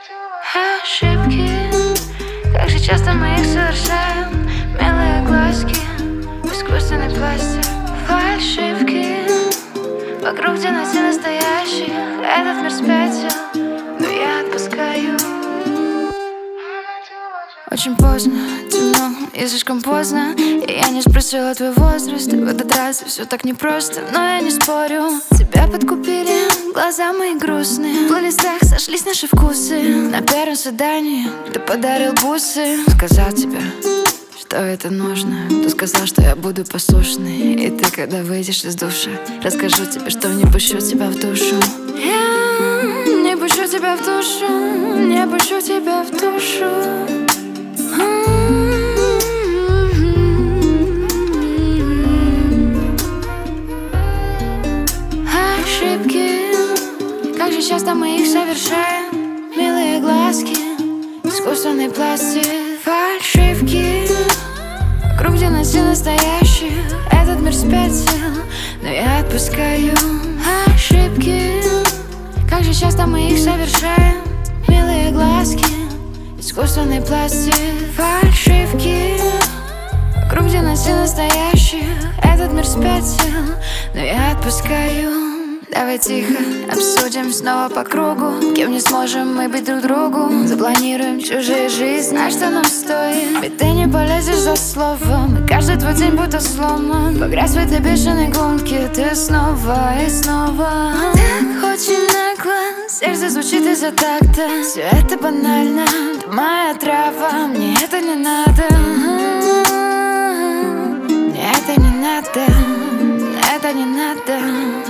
Ошибки, как же часто мы их совершаем. Милые глазки, искусственный пластик, фальшивки. Вокруг, где найти настоящих, этот мир спятил, но я отпускаю. Очень поздно, темно и слишком поздно, и я не спросила твой возраст. В этот раз все так непросто, но я не спорю. Тебя подкупили глаза мои грустные. В листах сошлись наши вкусы. На первом свидании ты подарил бусы. Сказал тебе, что это нужно. Ты сказал, что я буду послушной. И ты, когда выйдешь из душа, расскажу тебе, что не пущу тебя в душу. Я не пущу тебя в душу, не пущу тебя в душу. Ошибки, как же часто мы их совершаем. Милые глазки, искусственный пластик, фальшивки. Вокруг, где найти настоящих, этот мир спятил, но я отпускаю. Ошибки, как же часто мы их совершаем. Милые глазки, искусственный пластик, фальшивки. Вокруг, где найти настоящих, этот мир спятил, но я отпускаю. Давай тихо обсудим снова по кругу. Кем не сможем мы быть друг другу. Запланируем чужие жизни, а что нам стоит? Ведь ты не полезешь за словом, и каждый твой день будто сломан. Погрязь в этой бешеной гонке ты снова и снова. Так очень нагло, сердце звучит из-за такта. Все это банально, ты моя трава. Мне это не надо, мне это не надо, это не надо.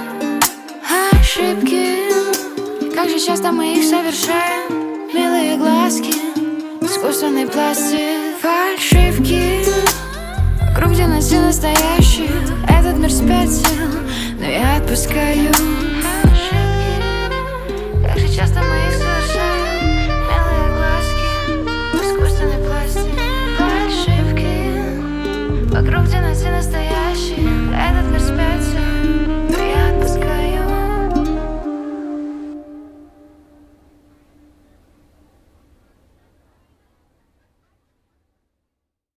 Ошибки, как же часто мы их совершаем. Милые глазки, искусственный пластик, фальшивки. Вокруг, где найти настоящих, этот мир спятил, но я отпускаю. Ошибки, как же часто мы их совершаем. Милые глазки, искусственный пластик, фальшивки. Вокруг, где найти